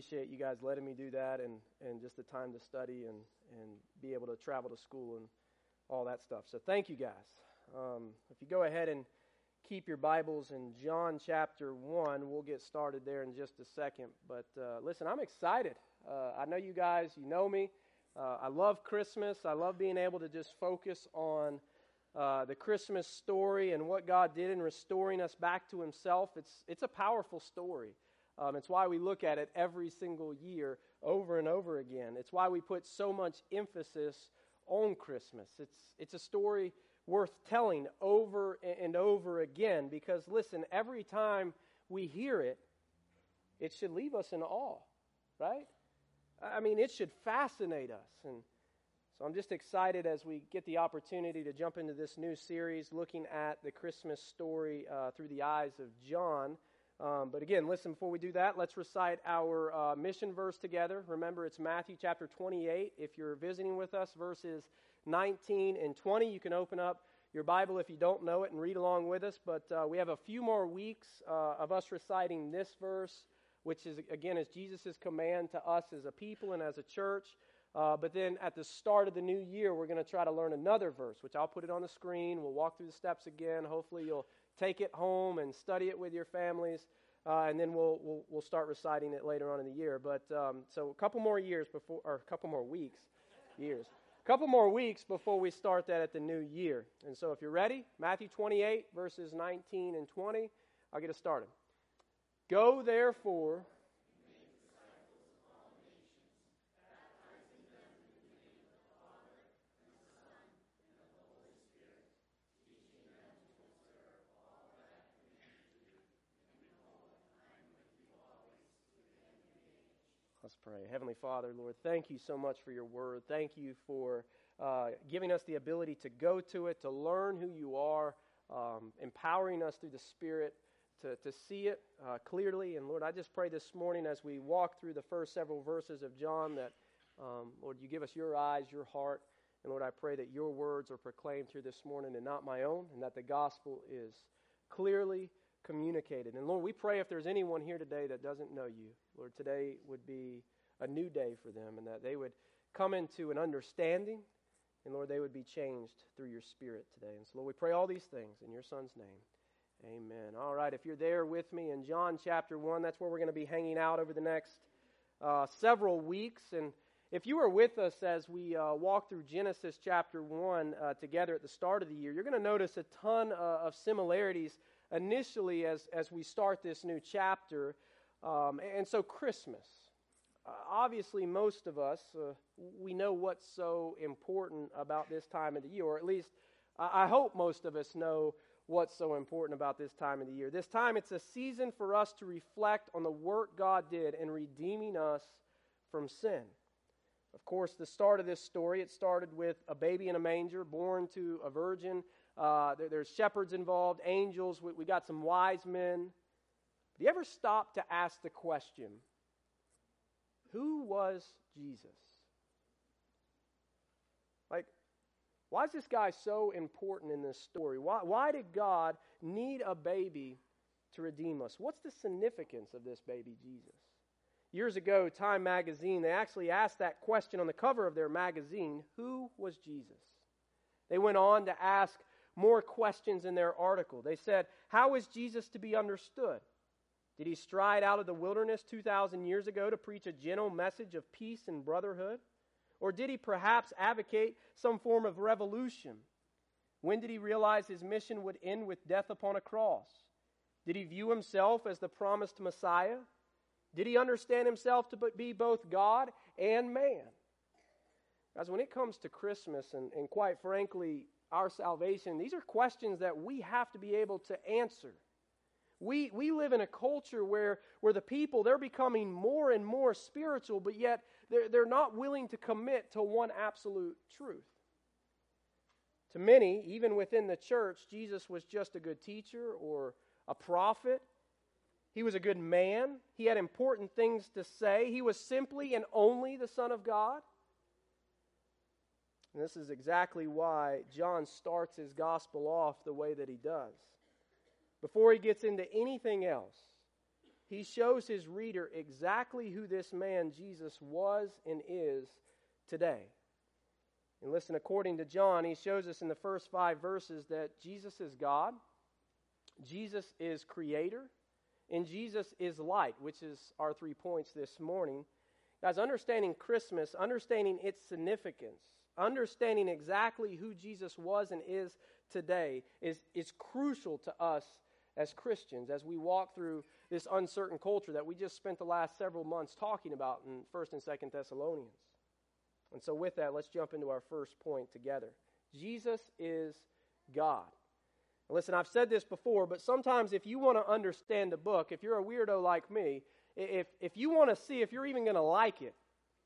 appreciate you guys letting me do that and just the time to study and be able to travel to school and all that stuff. So thank you guys. If you go ahead and keep your Bibles in John chapter 1, we'll get started there in just a second. But listen, I'm excited. I know you guys, you know me. I love Christmas. I love being able to just focus on the Christmas story and what God did in restoring us back to Himself. It's a powerful story. It's why we look at it every single year over and over again. It's why we put so much emphasis on Christmas. It's a story worth telling over and over again because, listen, every time we hear it, it should leave us in awe, right? I mean, it should fascinate us. And so I'm just excited as we get the opportunity to jump into this new series looking at the Christmas story through the eyes of John. But again, listen, before we do that, let's recite our mission verse together. Remember, it's Matthew chapter 28. If you're visiting with us, verses 19 and 20, you can open up your Bible if you don't know it and read along with us. But we have a few more weeks of us reciting this verse, which is, again, is Jesus' command to us as a people and as a church. But then at the start of the new year, we're going to try to learn another verse, which I'll put it on the screen. We'll walk through the steps again. Hopefully you'll take it home and study it with your families, and then we'll start reciting it later on in the year. But so a couple more weeks before we start that at the new year. And so if you're ready, Matthew 28, verses 19 and 20, I'll get us started. Go therefore. Let's pray. Heavenly Father, Lord, thank you so much for your word. Thank you for giving us the ability to go to it, to learn who you are, empowering us through the Spirit to see it clearly. And Lord, I just pray this morning as we walk through the first several verses of John that, Lord, you give us your eyes, your heart. And Lord, I pray that your words are proclaimed through this morning and not my own, and that the gospel is clearly communicated. And Lord, we pray if there's anyone here today that doesn't know you, Lord, today would be a new day for them, and that they would come into an understanding, and Lord, they would be changed through your Spirit today. And so, Lord, we pray all these things in your Son's name. Amen. All right, if you're there with me in John chapter 1, that's where we're going to be hanging out over the next several weeks. And if you were with us as we walk through Genesis chapter 1 together at the start of the year, you're going to notice a ton of similarities initially as we start this new chapter. And so Christmas. Obviously, most of us, we know what's so important about this time of the year, or at least I hope most of us know what's so important about this time of the year. This time, it's a season for us to reflect on the work God did in redeeming us from sin. Of course, the start of this story, it started with a baby in a manger, born to a virgin. There's shepherds involved, angels. We got some wise men. Do you ever stop to ask the question, who was Jesus? Like, why is this guy so important in this story? Why did God need a baby to redeem us? What's the significance of this baby Jesus? Years ago, Time magazine, they actually asked that question on the cover of their magazine, who was Jesus? They went on to ask more questions in their article. They said, how is Jesus to be understood? Did he stride out of the wilderness 2,000 years ago to preach a gentle message of peace and brotherhood? Or did he perhaps advocate some form of revolution? When did he realize his mission would end with death upon a cross? Did he view himself as the promised Messiah? Did he understand himself to be both God and man? Guys, when it comes to Christmas and quite frankly, our salvation, these are questions that we have to be able to answer. We live in a culture where the people, they're becoming more and more spiritual, but yet they're not willing to commit to one absolute truth. To many, even within the church, Jesus was just a good teacher or a prophet. He was a good man. He had important things to say. He was simply and only the Son of God. And this is exactly why John starts his gospel off the way that he does. Before he gets into anything else, he shows his reader exactly who this man Jesus was and is today. And listen, according to John, he shows us in the first 5 verses that Jesus is God, Jesus is creator, and Jesus is light, which is our 3 points this morning. Guys, understanding Christmas, understanding its significance, understanding exactly who Jesus was and is today is crucial to us as Christians as we walk through this uncertain culture that we just spent the last several months talking about in 1st and 2nd Thessalonians. And so with that, let's jump into our first point together. Jesus is God. And listen, I've said this before, but sometimes if you want to understand the book, if you're a weirdo like me, if you want to see if you're even going to like it,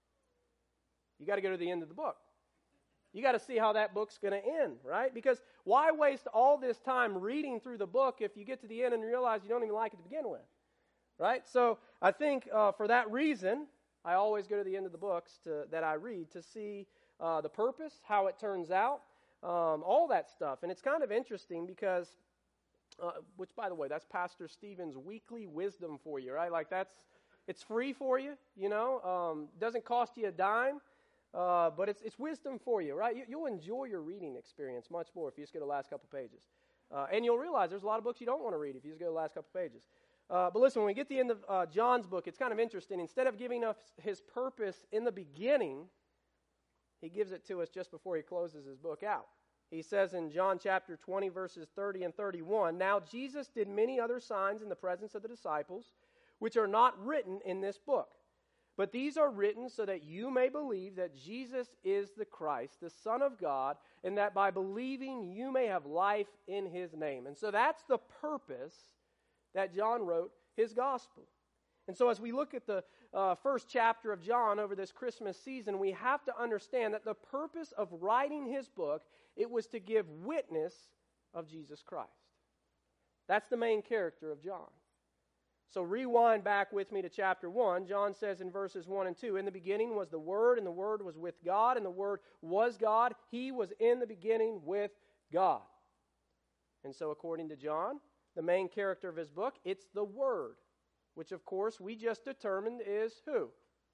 you got to go to the end of the book. You got to see how that book's going to end, right? Because why waste all this time reading through the book if you get to the end and realize you don't even like it to begin with, right? So I think for that reason, I always go to the end of the books that I read to see the purpose, how it turns out, all that stuff. And it's kind of interesting because, which by the way, that's Pastor Stephen's weekly wisdom for you, right? Like it's free for you, doesn't cost you a dime. But it's wisdom for you, right? You'll enjoy your reading experience much more if you just go to the last couple pages. And you'll realize there's a lot of books you don't want to read if you just go to the last couple pages. But listen, when we get to the end of John's book, it's kind of interesting. Instead of giving us his purpose in the beginning, he gives it to us just before he closes his book out. He says in John chapter 20, verses 30 and 31, "Now Jesus did many other signs in the presence of the disciples, which are not written in this book. But these are written so that you may believe that Jesus is the Christ, the Son of God, and that by believing you may have life in his name." And so that's the purpose that John wrote his gospel. And so as we look at the first chapter of John over this Christmas season, we have to understand that the purpose of writing his book, it was to give witness of Jesus Christ. That's the main character of John. So rewind back with me to chapter 1. John says in verses 1 and 2, "In the beginning was the Word, and the Word was with God, and the Word was God. He was in the beginning with God." And so according to John, the main character of his book, it's the Word, which of course we just determined is who?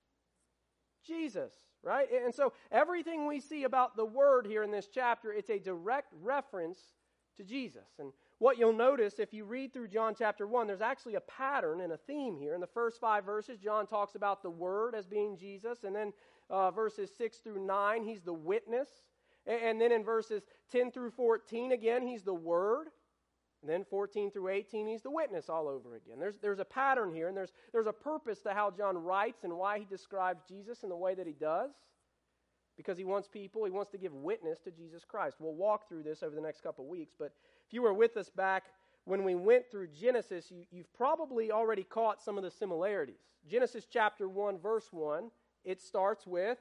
Jesus, right? And so everything we see about the Word here in this chapter, it's a direct reference to Jesus. And what you'll notice if you read through John chapter 1, there's actually a pattern and a theme here. In the first 5 verses, John talks about the Word as being Jesus. And then verses 6 through 9, he's the witness. And then in verses 10 through 14, again, he's the Word. And then 14 through 18, he's the witness all over again. There's a pattern here, and there's a purpose to how John writes and why he describes Jesus in the way that he does. Because he wants to give witness to Jesus Christ. We'll walk through this over the next couple of weeks, but if you were with us back when we went through Genesis, you've probably already caught some of the similarities. Genesis chapter 1, verse 1, it starts with,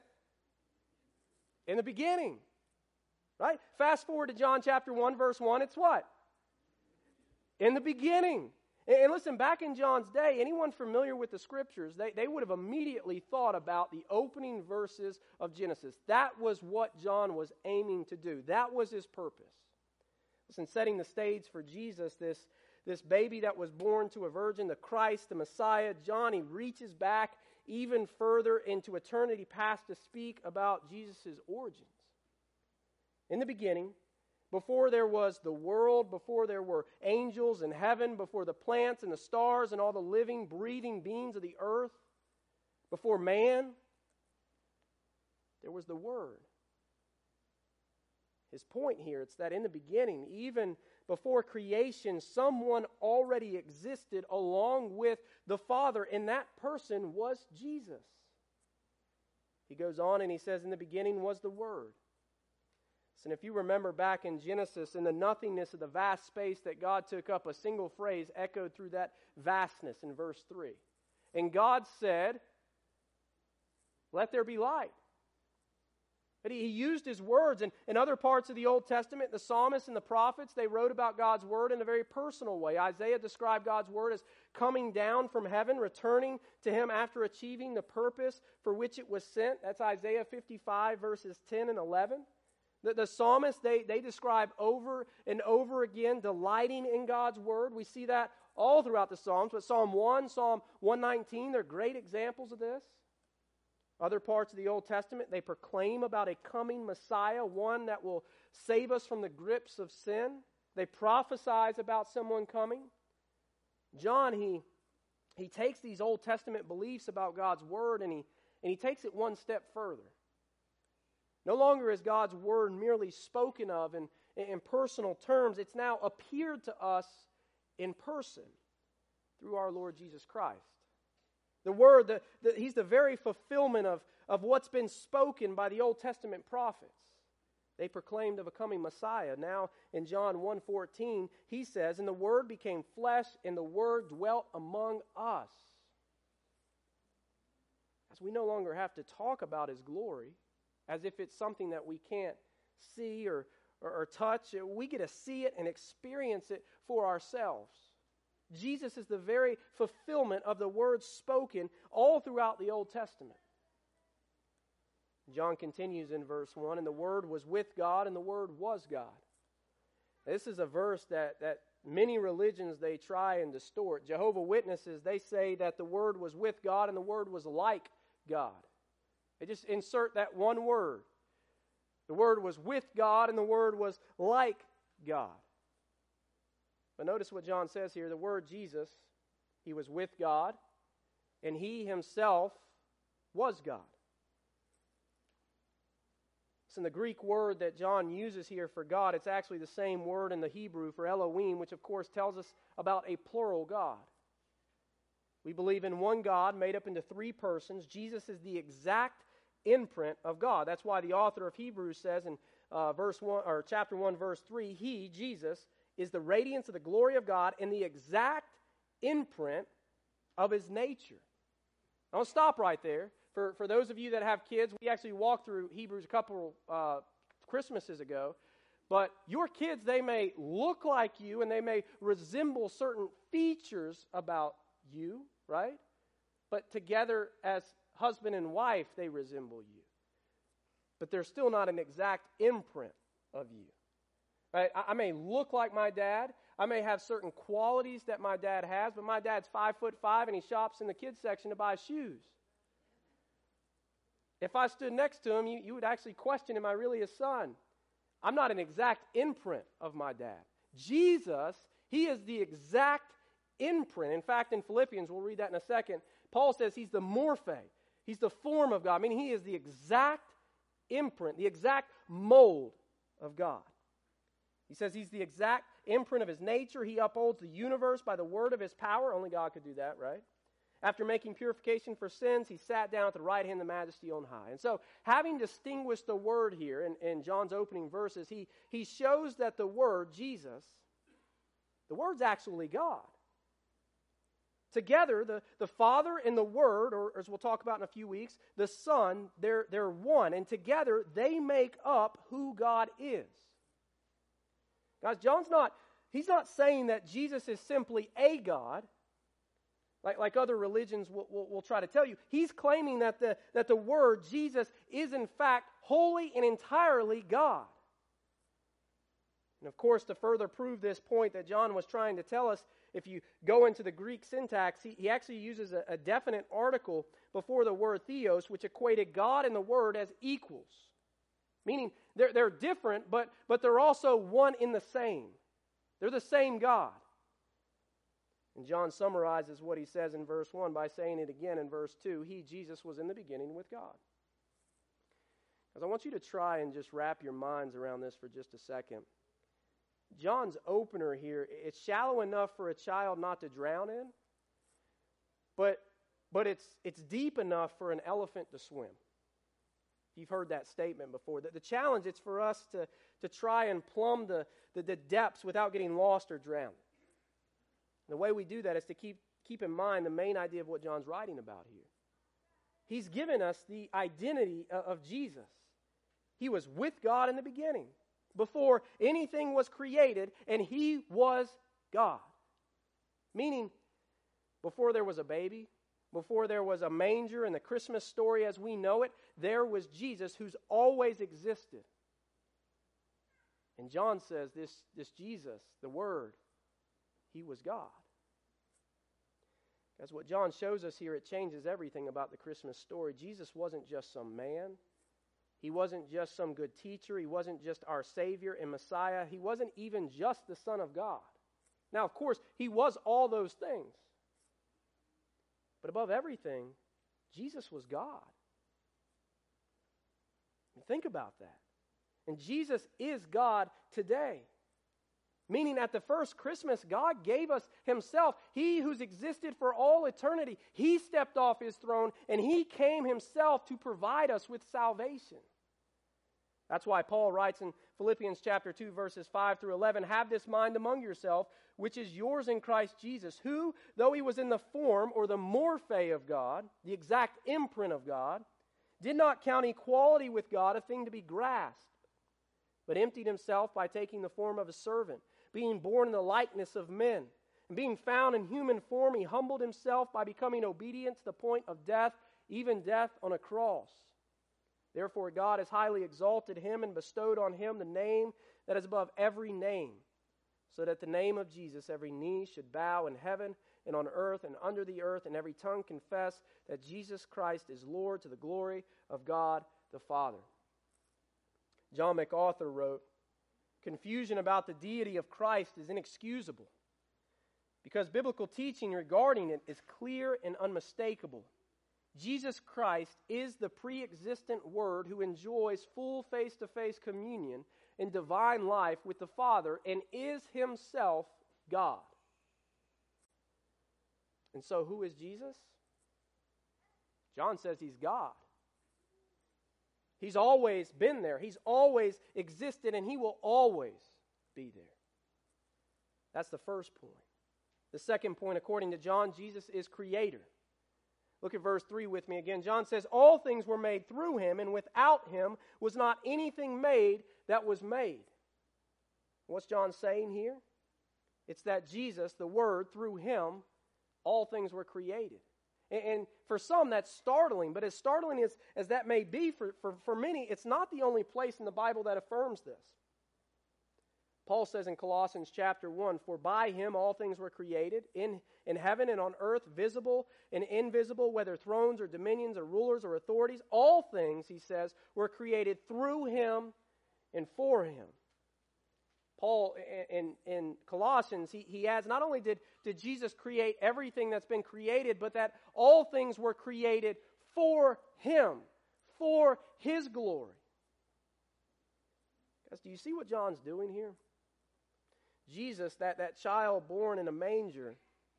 "In the beginning," right? Fast forward to John chapter 1, verse 1, it's what? In the beginning. And listen, back in John's day, anyone familiar with the Scriptures, they would have immediately thought about the opening verses of Genesis. That was what John was aiming to do. That was his purpose. Listen, setting the stage for Jesus, this baby that was born to a virgin, the Christ, the Messiah, John, he reaches back even further into eternity past to speak about Jesus' origins. In the beginning, before there was the world, before there were angels in heaven, before the plants and the stars and all the living, breathing beings of the earth, before man, there was the Word. His point here, it's that in the beginning, even before creation, someone already existed along with the Father, and that person was Jesus. He goes on and he says, "In the beginning was the Word." And if you remember back in Genesis, in the nothingness of the vast space that God took up, a single phrase echoed through that vastness in verse 3. And God said, "Let there be light." But he used his words. And in other parts of the Old Testament, the psalmists and the prophets, they wrote about God's Word in a very personal way. Isaiah described God's Word as coming down from heaven, returning to him after achieving the purpose for which it was sent. That's Isaiah 55, verses 10 and 11. The psalmists, they describe over and over again delighting in God's Word. We see that all throughout the Psalms, but Psalm 1, Psalm 119, they're great examples of this. Other parts of the Old Testament, they proclaim about a coming Messiah, one that will save us from the grips of sin. They prophesize about someone coming. John, he takes these Old Testament beliefs about God's Word and he takes it one step further. No longer is God's Word merely spoken of in personal terms. It's now appeared to us in person through our Lord Jesus Christ. The Word, He's the very fulfillment of what's been spoken by the Old Testament prophets. They proclaimed of a coming Messiah. Now, in John 1:14, he says, "And the Word became flesh, and the Word dwelt among us." As we no longer have to talk about His glory, as if it's something that we can't see or touch. We get to see it and experience it for ourselves. Jesus is the very fulfillment of the words spoken all throughout the Old Testament. John continues in verse 1, "And the Word was with God, and the Word was God." This is a verse that many religions, they try and distort. Jehovah's Witnesses, they say that the Word was with God and the Word was like God. They just insert that one word. The Word was with God and the Word was like God. But notice what John says here. The Word Jesus, He was with God, and He Himself was God. So in the Greek word that John uses here for God, it's actually the same word in the Hebrew for Elohim, which of course tells us about a plural God. We believe in one God made up into three persons. Jesus is the exact imprint of God. That's why the author of Hebrews says in chapter 1, verse 3, He, Jesus, is the radiance of the glory of God and the exact imprint of His nature. I'll stop right there. For those of you that have kids, we actually walked through Hebrews a couple Christmases ago. But your kids, they may look like you and they may resemble certain features about you, right? But together as husband and wife, they resemble you. But they're still not an exact imprint of you. Right? I may look like my dad. I may have certain qualities that my dad has, but my dad's 5'5" and he shops in the kids section to buy shoes. If I stood next to him, you would actually question, am I really his son? I'm not an exact imprint of my dad. Jesus, He is the exact imprint. In fact, in Philippians, we'll read that in a second, Paul says He's the morphe. He's the form of God. I mean, He is the exact imprint, the exact mold of God. He says He's the exact imprint of His nature. He upholds the universe by the word of His power. Only God could do that, right? After making purification for sins, He sat down at the right hand of the Majesty on high. And so, having distinguished the Word here in John's opening verses, he shows that the Word, Jesus, the Word's actually God. Together, the Father and the Word, or as we'll talk about in a few weeks, the Son, they're one. And together, they make up who God is. Guys, He's not saying that Jesus is simply a God, like other religions will try to tell you. He's claiming that the Word, Jesus, is in fact wholly and entirely God. And of course, to further prove this point that John was trying to tell us, if you go into the Greek syntax, he actually uses a definite article before the word theos, which equated God and the Word as equals. Meaning, they're different, but they're also one in the same. They're the same God. And John summarizes what he says in verse 1 by saying it again in verse 2. He, Jesus, was in the beginning with God. Because I want you to try and just wrap your minds around this for just a second. John's opener here, it's shallow enough for a child not to drown in, but it's deep enough for an elephant to swim. You've heard that statement before. The challenge is for us to try and plumb the depths without getting lost or drowned. The way we do that is to keep in mind the main idea of what John's writing about here. He's given us the identity of Jesus. He was with God in the beginning, before anything was created, and He was God. Meaning, before there was a baby, before there was a manger and the Christmas story as we know it, there was Jesus who's always existed. And John says this Jesus, the Word, He was God. As what John shows us here, it changes everything about the Christmas story. Jesus wasn't just some man. He wasn't just some good teacher. He wasn't just our Savior and Messiah. He wasn't even just the Son of God. Now, of course, he was all those things. But above everything, Jesus was God. And think about that. And Jesus is God today. Meaning at the first Christmas, God gave us himself. He who's existed for all eternity, he stepped off his throne and he came himself to provide us with salvation. That's why Paul writes in Philippians chapter 2, verses 5 through 11, "Have this mind among yourself, which is yours in Christ Jesus, who, though he was in the form or the morphe of God, the exact imprint of God, did not count equality with God a thing to be grasped, but emptied himself by taking the form of a servant, being born in the likeness of men. And being found in human form, he humbled himself by becoming obedient to the point of death, even death on a cross. Therefore God has highly exalted him and bestowed on him the name that is above every name, so that at the name of Jesus every knee should bow in heaven and on earth and under the earth, and every tongue confess that Jesus Christ is Lord, to the glory of God the Father." John MacArthur wrote, "Confusion about the deity of Christ is inexcusable, because biblical teaching regarding it is clear and unmistakable. Jesus Christ is the pre-existent Word who enjoys full face-to-face communion in divine life with the Father and is himself God." And so who is Jesus? John says he's God. He's always been there. He's always existed, and he will always be there. That's the first point. The second point, according to John, Jesus is creator. Look at verse 3 with me again. John says, "All things were made through him, and without him was not anything made that was made." What's John saying here? It's that Jesus, the Word, through him, all things were created. And for some, that's startling. But as startling as that may be for many, it's not the only place in the Bible that affirms this. Paul says in Colossians chapter 1, "For by him all things were created, in heaven and on earth, visible and invisible, whether thrones or dominions or rulers or authorities. All things," he says, "were created through him and for him." Paul, in Colossians, he adds, not only did Jesus create everything that's been created, but that all things were created for him, for his glory. Guys, do you see what John's doing here? Jesus, that child born in a manger,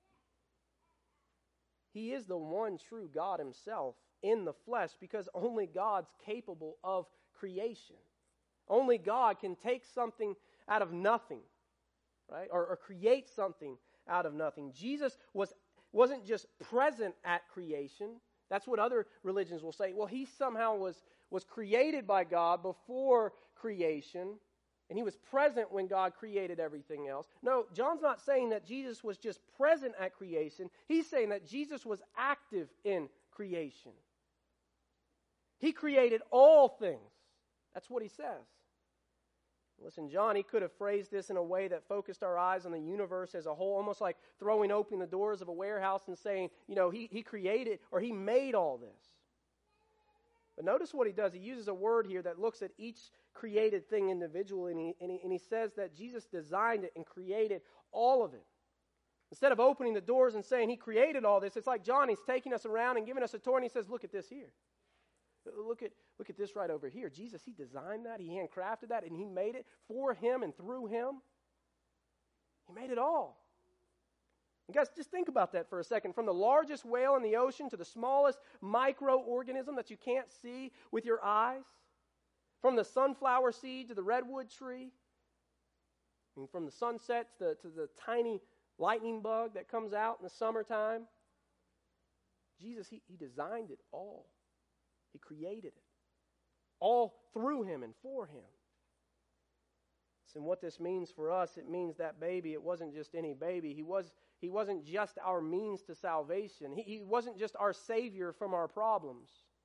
he is the one true God himself in the flesh, because only God's capable of creation. Only God can take something out of nothing, right? Or create something out of nothing. Jesus wasn't just present at creation. That's what other religions will say. Well, he somehow was created by God before creation, and he was present when God created everything else. No, John's not saying that Jesus was just present at creation. He's saying that Jesus was active in creation. He created all things. That's what he says. Listen, John, he could have phrased this in a way that focused our eyes on the universe as a whole, almost like throwing open the doors of a warehouse and saying, he created or he made all this. But notice what he does. He uses a word here that looks at each created thing individually, and he says that Jesus designed it and created all of it. Instead of opening the doors and saying he created all this, it's like John, he's taking us around and giving us a tour, and he says, look at this here. Look at this right over here. Jesus, he designed that, he handcrafted that, and he made it for him and through him. He made it all. And guys, just think about that for a second. From the largest whale in the ocean to the smallest microorganism that you can't see with your eyes, from the sunflower seed to the redwood tree, and from the sunset to the tiny lightning bug that comes out in the summertime, Jesus, he designed it all. He created it. All through him and for him. And what this means for us, it means that baby, it wasn't just any baby. He wasn't just our means to salvation. He wasn't just our savior from our problems.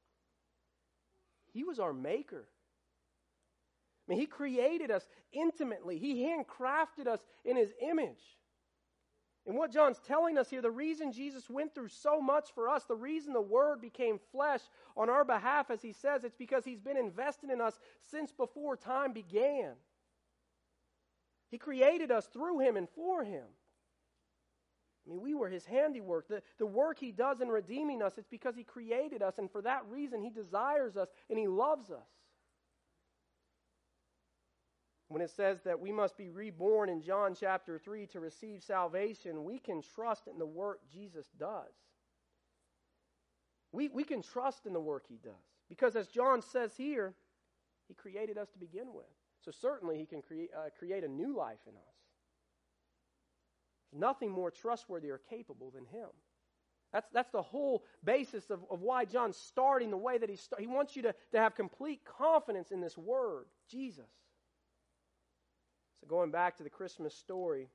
He was our maker. I mean, he created us intimately. He handcrafted us in his image. And what John's telling us here, the reason Jesus went through so much for us, the reason the Word became flesh on our behalf, as he says, it's because he's been invested in us since before time began. He created us through him and for him. I mean, we were his handiwork. The work he does in redeeming us, it's because he created us, and for that reason he desires us and he loves us. When it says that we must be reborn in John chapter 3 to receive salvation, we can trust in the work Jesus does. We can trust in the work he does. Because as John says here, he created us to begin with. So certainly he can create a new life in us. There's nothing more trustworthy or capable than him. That's the whole basis of why John's starting the way that he wants you to have complete confidence in this word, Jesus. So going back to the Christmas story,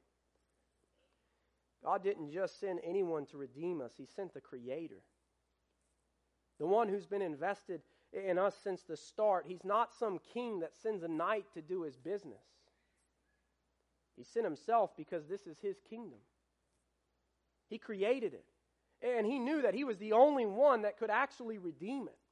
God didn't just send anyone to redeem us. He sent the Creator. The one who's been invested in us since the start. He's not some king that sends a knight to do his business. He sent himself because this is his kingdom. He created it. And he knew that he was the only one that could actually redeem it.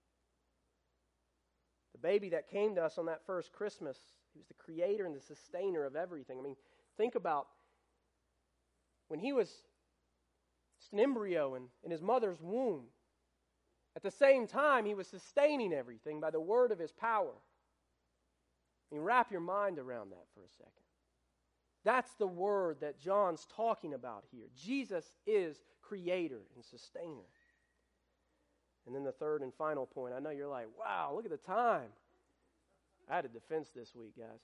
The baby that came to us on that first Christmas, he was the creator and the sustainer of everything. I mean, think about when he was just an embryo in his mother's womb. At the same time, he was sustaining everything by the word of his power. I mean, wrap your mind around that for a second. That's the word that John's talking about here. Jesus is creator and sustainer. And then the third and final point. I know you're like, wow, look at the time. I had a defense this week, guys.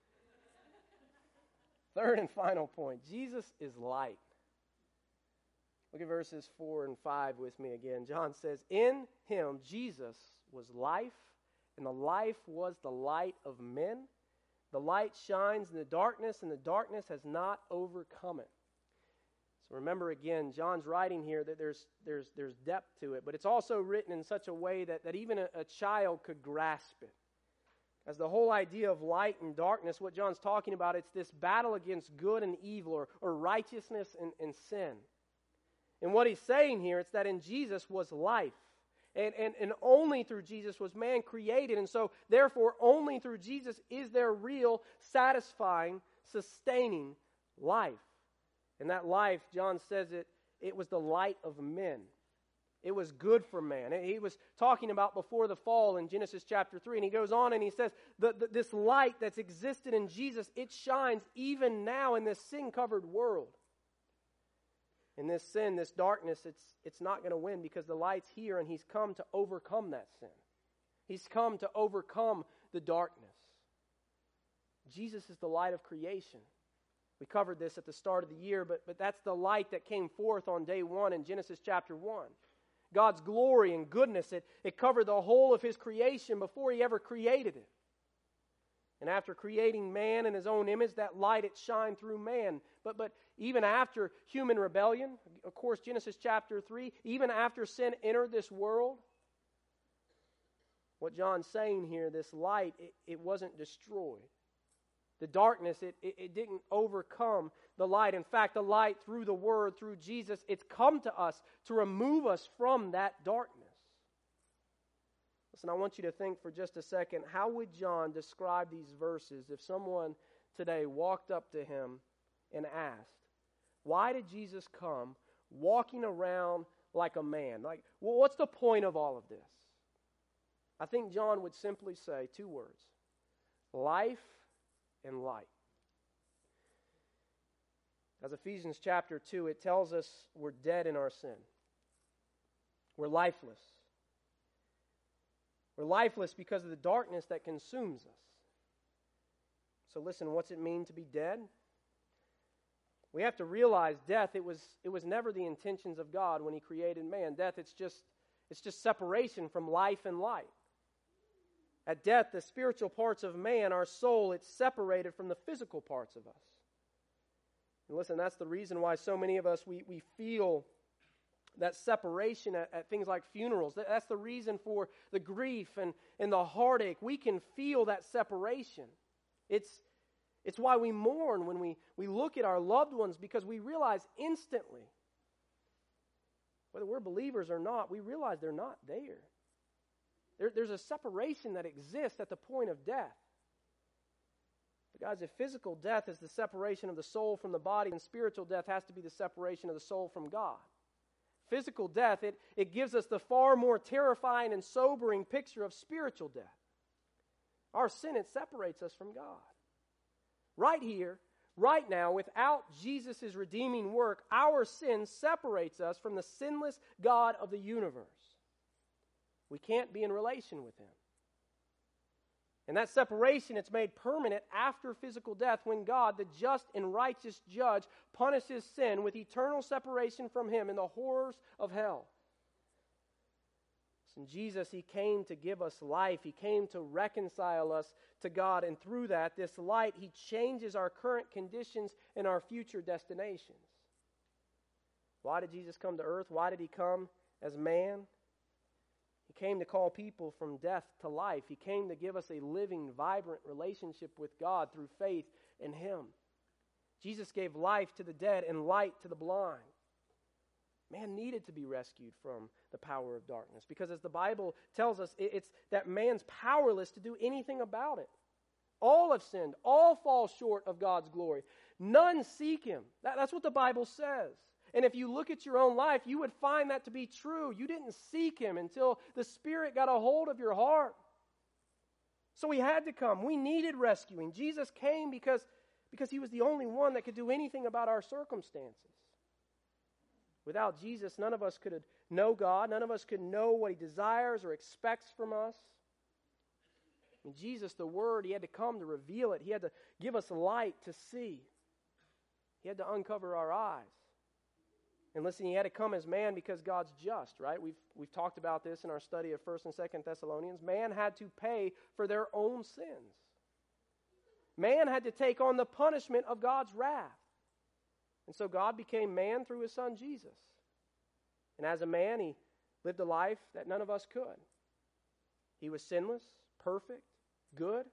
Third and final point. Jesus is light. Look at verses 4 and 5 with me again. John says, in him, Jesus, was life, and the life was the light of men. The light shines in the darkness, and the darkness has not overcome it. So remember again, John's writing here that there's depth to it, but it's also written in such a way that even a child could grasp it. As the whole idea of light and darkness, what John's talking about, it's this battle against good and evil, or righteousness and sin. And what he's saying here, it's that in Jesus was life. And only through Jesus was man created. And so, therefore, only through Jesus is there real, satisfying, sustaining life. And that life, John says it was the light of men. It was good for man. He was talking about before the fall in Genesis chapter 3. And he goes on and he says, this light that's existed in Jesus, it shines even now in this sin-covered world. In this sin, this darkness, it's not going to win because the light's here and he's come to overcome that sin. He's come to overcome the darkness. Jesus is the light of creation. We covered this at the start of the year, but that's the light that came forth on day one in Genesis chapter 1. God's glory and goodness, it covered the whole of his creation before he ever created it. And after creating man in his own image, that light, it shined through man. But even after human rebellion, of course, Genesis chapter 3, even after sin entered this world, what John's saying here, this light, it wasn't destroyed. The darkness, it didn't overcome the light. In fact, the light through the Word, through Jesus, it's come to us to remove us from that darkness. Listen, I want you to think for just a second, how would John describe these verses if someone today walked up to him and asked, why did Jesus come walking around like a man? Like, well, what's the point of all of this? I think John would simply say two words: life and light. As Ephesians chapter 2, it tells us we're dead in our sin. We're lifeless. We're lifeless because of the darkness that consumes us. So listen, what's it mean to be dead? We have to realize death, it was never the intentions of God when he created man. Death, it's just separation from life and light. At death, the spiritual parts of man, our soul, it's separated from the physical parts of us. And listen, that's the reason why so many of us, we feel that separation at things like funerals. That's the reason for the grief and the heartache. We can feel that separation. It's It's why we mourn when we look at our loved ones, because we realize instantly, whether we're believers or not, we realize they're not there. There's a separation that exists at the point of death. But guys, if physical death is the separation of the soul from the body, then spiritual death has to be the separation of the soul from God. Physical death, it gives us the far more terrifying and sobering picture of spiritual death. Our sin, it separates us from God. Right here, right now, without Jesus' redeeming work, our sin separates us from the sinless God of the universe. We can't be in relation with Him. And that separation, it's made permanent after physical death when God, the just and righteous judge, punishes sin with eternal separation from Him in the horrors of hell. And Jesus, He came to give us life. He came to reconcile us to God. And through that, this light, He changes our current conditions and our future destinations. Why did Jesus come to earth? Why did He come as man? He came to call people from death to life. He came to give us a living, vibrant relationship with God through faith in Him. Jesus gave life to the dead and light to the blind. Man needed to be rescued from the power of darkness, because as the Bible tells us, it's that man's powerless to do anything about it. All have sinned. All fall short of God's glory. None seek Him. That's what the Bible says. And if you look at your own life, you would find that to be true. You didn't seek Him until the Spirit got a hold of your heart. So He had to come. We needed rescuing. Jesus came because He was the only one that could do anything about our circumstances. Without Jesus, none of us could know God. None of us could know what He desires or expects from us. And Jesus, the Word, He had to come to reveal it. He had to give us light to see. He had to uncover our eyes. And listen, He had to come as man because God's just, right? We've talked about this in our study of 1st and 2nd Thessalonians. Man had to pay for their own sins. Man had to take on the punishment of God's wrath. And so God became man through His Son Jesus. And as a man, He lived a life that none of us could. He was sinless, perfect, good.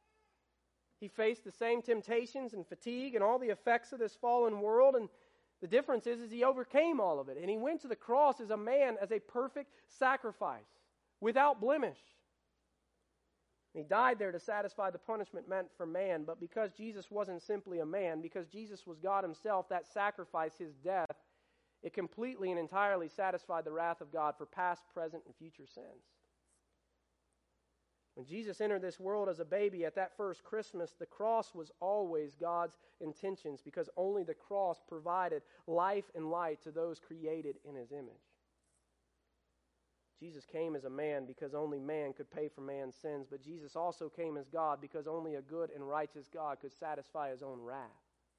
He faced the same temptations and fatigue and all the effects of this fallen world, and the difference is He overcame all of it. And He went to the cross as a man, as a perfect sacrifice, without blemish. He died there to satisfy the punishment meant for man. But because Jesus wasn't simply a man, because Jesus was God Himself, that sacrifice, His death, it completely and entirely satisfied the wrath of God for past, present, and future sins. When Jesus entered this world as a baby at that first Christmas, the cross was always God's intentions, because only the cross provided life and light to those created in His image. Jesus came as a man because only man could pay for man's sins, but Jesus also came as God because only a good and righteous God could satisfy His own wrath.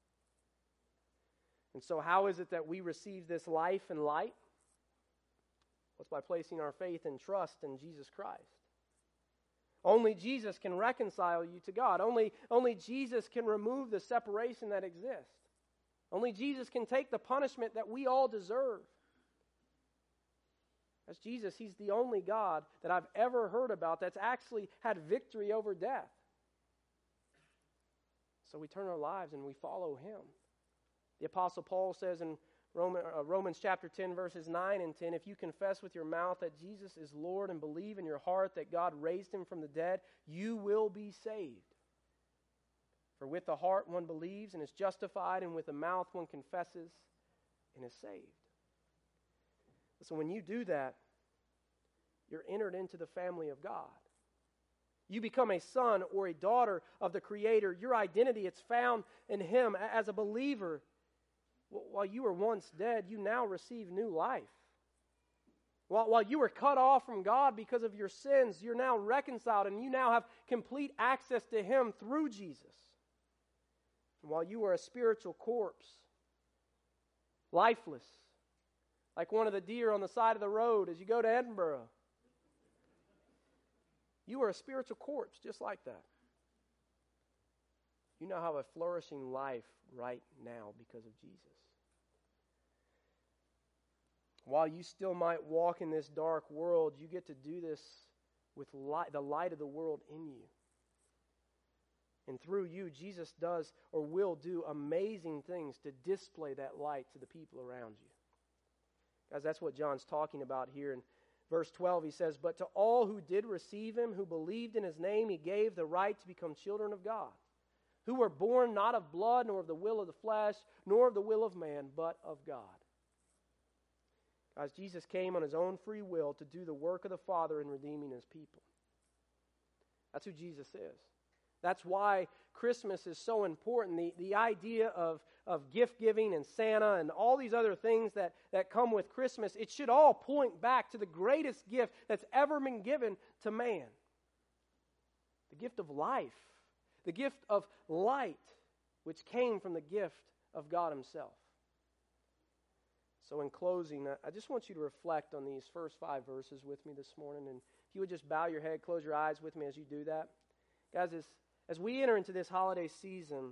And so how is it that we receive this life and light? Well, it's by placing our faith and trust in Jesus Christ. Only Jesus can reconcile you to God. Only Jesus can remove the separation that exists. Only Jesus can take the punishment that we all deserve. As Jesus, He's the only God that I've ever heard about that's actually had victory over death. So we turn our lives and we follow Him. The Apostle Paul says in Romans chapter 10, verses 9 and 10, if you confess with your mouth that Jesus is Lord and believe in your heart that God raised Him from the dead, you will be saved. For with the heart one believes and is justified, and with the mouth one confesses and is saved. So when you do that, you're entered into the family of God. You become a son or a daughter of the Creator. Your identity, it's found in Him. As a believer, while you were once dead, you now receive new life. While you were cut off from God because of your sins, you're now reconciled, and you now have complete access to Him through Jesus. And while you were a spiritual corpse, lifeless, like one of the deer on the side of the road as you go to Edinburgh, you were a spiritual corpse just like that. You now have a flourishing life right now because of Jesus. While you still might walk in this dark world, you get to do this with light, the light of the world in you. And through you, Jesus does or will do amazing things to display that light to the people around you. Guys, that's what John's talking about here. In verse 12, he says, "But to all who did receive him, who believed in his name, he gave the right to become children of God, who were born not of blood, nor of the will of the flesh, nor of the will of man, but of God." Guys, Jesus came on his own free will to do the work of the Father in redeeming his people. That's who Jesus is. That's why Christmas is so important. The idea of gift giving and Santa and all these other things that come with Christmas, it should all point back to the greatest gift that's ever been given to man. The gift of life. The gift of light, which came from the gift of God himself. So in closing, I just want you to reflect on these first 5 verses with me this morning. And if you would just bow your head, close your eyes with me as you do that. Guys, as we enter into this holiday season,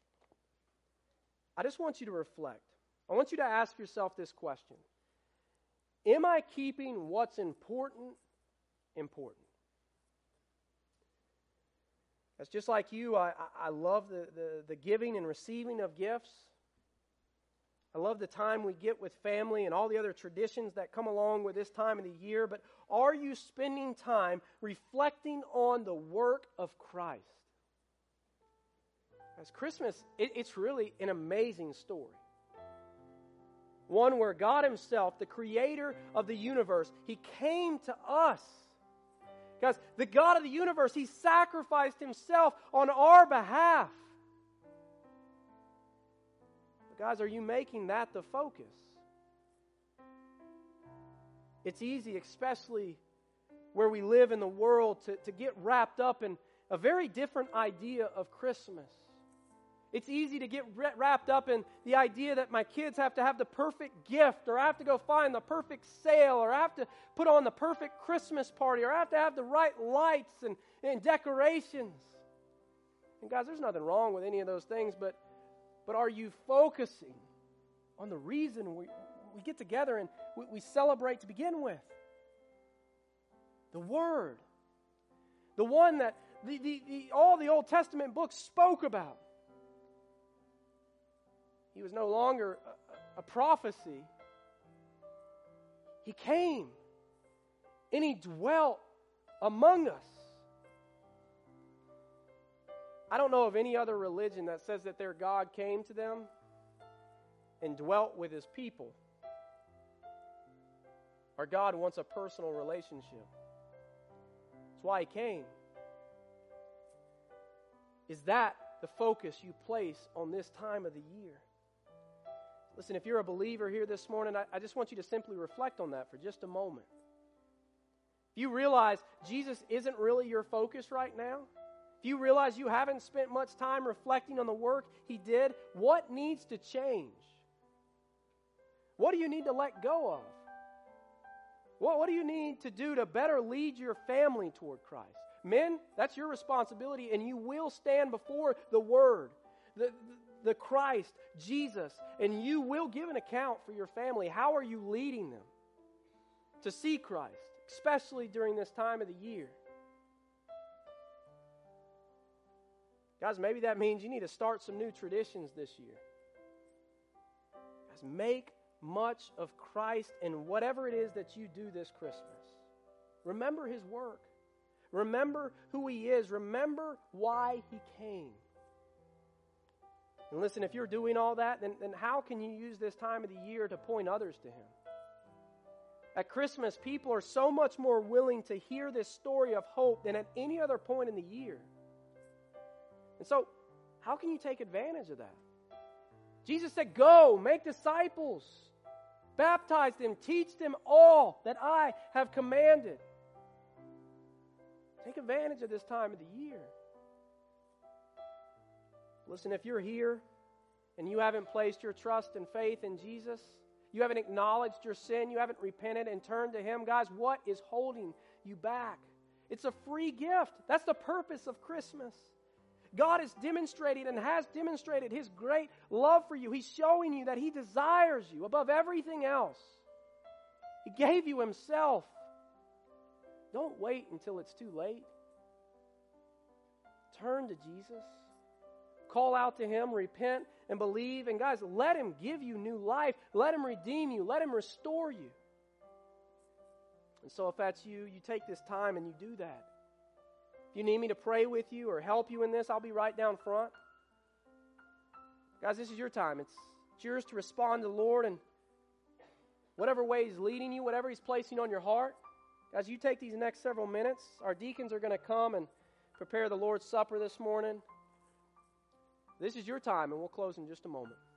I just want you to reflect. I want you to ask yourself this question. Am I keeping what's important important? That's just like you. I love the giving and receiving of gifts. I love the time we get with family and all the other traditions that come along with this time of the year. But are you spending time reflecting on the work of Christ? As Christmas, it's really an amazing story. One where God himself, the creator of the universe, he came to us. Guys, the God of the universe, he sacrificed himself on our behalf. But guys, are you making that the focus? It's easy, especially where we live in the world, to get wrapped up in a very different idea of Christmas. It's easy to get wrapped up in the idea that my kids have to have the perfect gift, or I have to go find the perfect sale, or I have to put on the perfect Christmas party, or I have to have the right lights and decorations. And guys, there's nothing wrong with any of those things, but are you focusing on the reason we get together and we celebrate to begin with? The Word. The one that all the Old Testament books spoke about. He was no longer a prophecy. He came and he dwelt among us. I don't know of any other religion that says that their God came to them and dwelt with his people. Our God wants a personal relationship. That's why he came. Is that the focus you place on this time of the year? Listen, if you're a believer here this morning, I just want you to simply reflect on that for just a moment. If you realize Jesus isn't really your focus right now, if you realize you haven't spent much time reflecting on the work he did, what needs to change? What do you need to let go of? What do you need to do to better lead your family toward Christ? Men, that's your responsibility, and you will stand before the Word, the Christ, Jesus, and you will give an account for your family. How are you leading them to see Christ, especially during this time of the year? Guys, maybe that means you need to start some new traditions this year. Guys, make much of Christ in whatever it is that you do this Christmas. Remember his work. Remember who he is. Remember why he came. And listen, if you're doing all that, then how can you use this time of the year to point others to him? At Christmas, people are so much more willing to hear this story of hope than at any other point in the year. And so, how can you take advantage of that? Jesus said, "Go, make disciples, baptize them, teach them all that I have commanded." Take advantage of this time of the year. Listen, if you're here and you haven't placed your trust and faith in Jesus, you haven't acknowledged your sin, you haven't repented and turned to him, guys, what is holding you back? It's a free gift. That's the purpose of Christmas. God is demonstrating and has demonstrated his great love for you. He's showing you that he desires you above everything else. He gave you himself. Don't wait until it's too late. Turn to Jesus. call out to Him, repent, and believe. And guys, let Him give you new life. Let Him redeem you. Let Him restore you. And so if that's you, you take this time and you do that. If you need me to pray with you or help you in this, I'll be right down front. Guys, this is your time. It's yours to respond to the Lord in whatever way He's leading you, whatever He's placing on your heart. Guys, you take these next several minutes. Our deacons are going to come and prepare the Lord's Supper this morning. This is your time, and we'll close in just a moment.